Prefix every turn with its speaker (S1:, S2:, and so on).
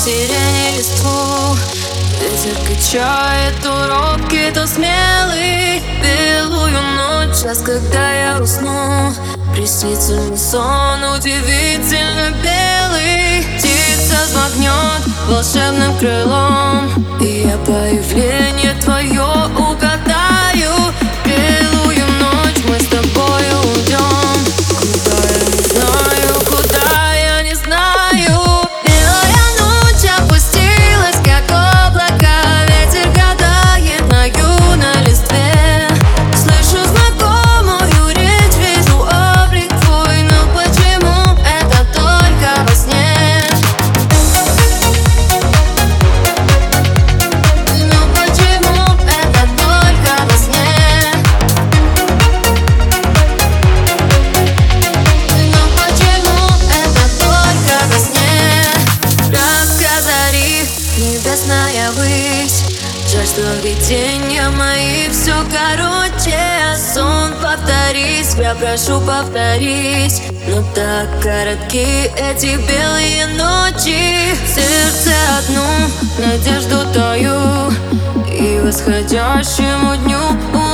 S1: сирени листву. Ветер качает уроки, то смелый. Белую ночь, час, когда я усну, приснится мне сон удивительно белый. Птица взмахнет волшебным крылом, и я появление твое угадаю. Белую ночь мы с тобой уйдем, куда я не знаю, куда я не знаю. Белая ночь опустилась, как облако, ветер гадает мою на листве. Слышу знакомую речь, вижу облик твой, но почему это только во сне? Ну почему это только во сне? Ну почему это только во сне? Рассказ зари, небесная высь. Жаль, что видения мои все короче, а сон повторись, я прошу повторись. Но так коротки эти белые ночи. В сердце одну надежду таю, и восходящему дню